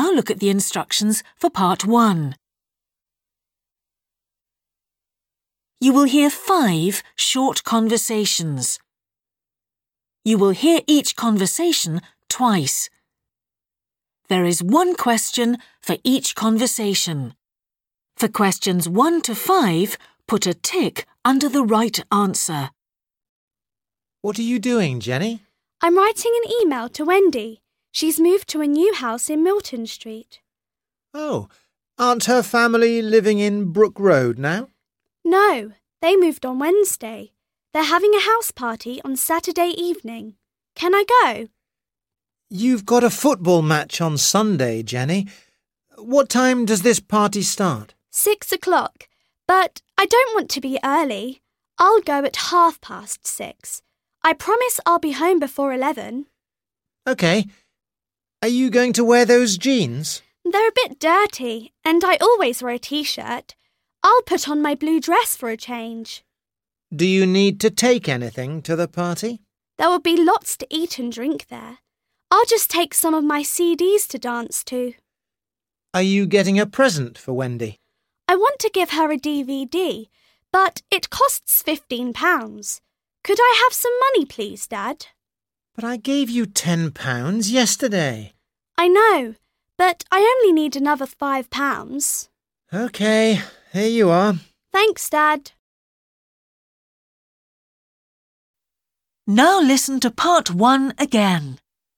Now look at the instructions for Part 1. You will hear 5 short conversations. You will hear each conversation twice. There is 1 question for each conversation. For questions 1 to 5, put a tick under the right answer. What are you doing, Jenny? I'm writing an email to Wendy. She's moved to a new house in Milton Street. Oh, aren't her family living in Brook Road now? No, they moved on Wednesday. They're having a house party on Saturday evening. Can I go? You've got a football match on Sunday, Jenny. What time does this party start? 6 o'clock. But I don't want to be early. I'll go at 6:30. I promise I'll be home before 11. OK. Are you going to wear those jeans? They're a bit dirty, and I always wear a t-shirt. I'll put on my blue dress for a change. Do you need to take anything to the party? There will be lots to eat and drink there. I'll just take some of my CDs to dance to. Are you getting a present for Wendy? I want to give her a DVD, but it costs £15. Could I have some money, please, Dad? But I gave you £10 yesterday. I know, but I only need another £5. OK, here you are. Thanks, Dad. Now listen to Part 1 again.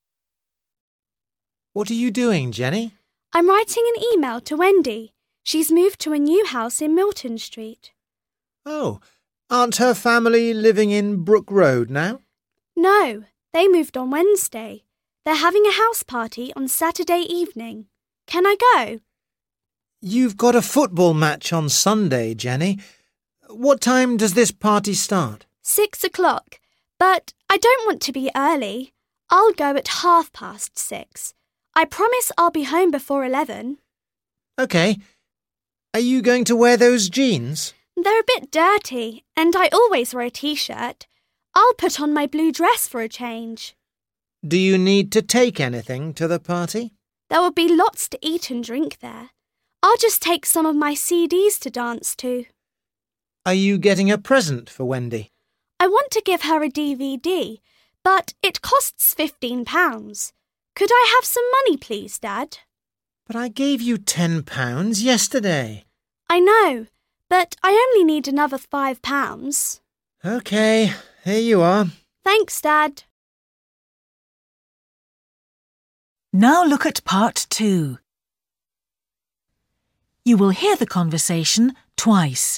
What are you doing, Jenny? I'm writing an email to Wendy. She's moved to a new house in Milton Street. Oh, aren't her family living in Brook Road now? No, they moved on Wednesday. They're having a house party on Saturday evening. Can I go? You've got a football match on Sunday, Jenny. What time does this party start? 6 o'clock. But I don't want to be early. I'll go at 6:30. I promise I'll be home before 11. OK. Are you going to wear those jeans? They're a bit dirty, and I always wear a t-shirt. I'll put on my blue dress for a change. Do you need to take anything to the party? There will be lots to eat and drink there. I'll just take some of my CDs to dance to. Are you getting a present for Wendy? I want to give her a DVD, but it costs £15. Could I have some money, please, Dad? But I gave you £10 yesterday. I know, but I only need another £5. OK, here you are. Thanks, Dad. Now look at Part 2. You will hear the conversation twice.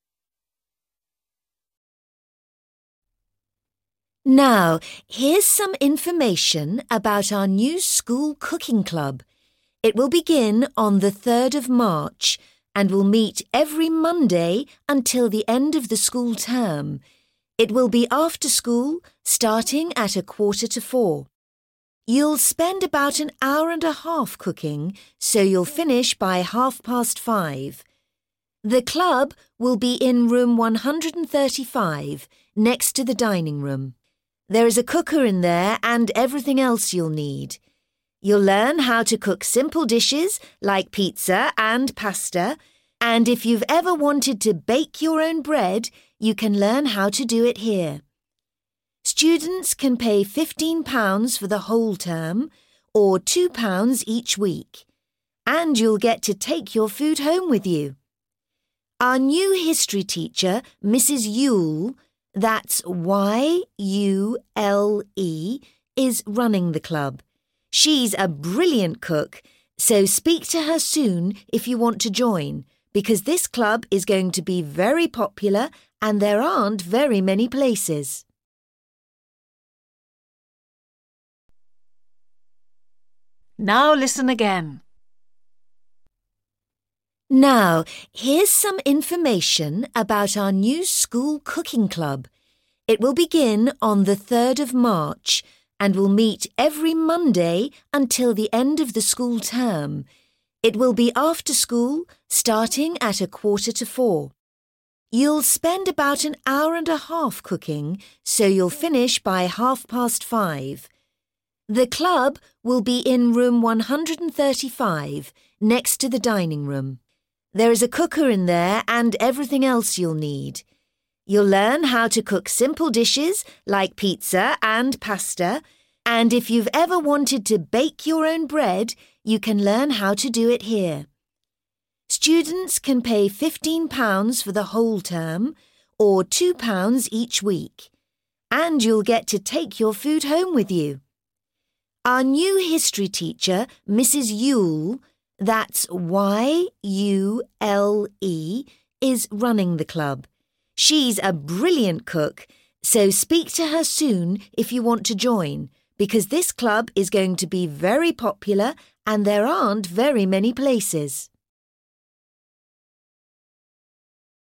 Now, here's some information about our new school cooking club. It will begin on the 3rd of March and will meet every Monday until the end of the school term. It will be after school, starting at 4:45. You'll spend about an hour and a half cooking, so you'll finish by 5:30. The club will be in room 135, next to the dining room. There is a cooker in there and everything else you'll need. You'll learn how to cook simple dishes like pizza and pasta, and if you've ever wanted to bake your own bread, you can learn how to do it here. Students can pay £15 for the whole term or £2 each week, and you'll get to take your food home with you. Our new history teacher, Mrs. Yule, that's Y-U-L-E, is running the club. She's a brilliant cook, so speak to her soon if you want to join, because this club is going to be very popular and there aren't very many places. Now listen again. Now, here's some information about our new school cooking club. It will begin on the 3rd of March and will meet every Monday until the end of the school term. It will be after school, starting at 4:45. You'll spend about an hour and a half cooking, so you'll finish by 5:30. The club will be in room 135, next to the dining room. There is a cooker in there and everything else you'll need. You'll learn how to cook simple dishes like pizza and pasta, and if you've ever wanted to bake your own bread, you can learn how to do it here. Students can pay £15 for the whole term or £2 each week, and you'll get to take your food home with you. Our new history teacher, Mrs. Yule, that's Y-U-L-E, is running the club. She's a brilliant cook, so speak to her soon if you want to join, because this club is going to be very popular and there aren't very many places.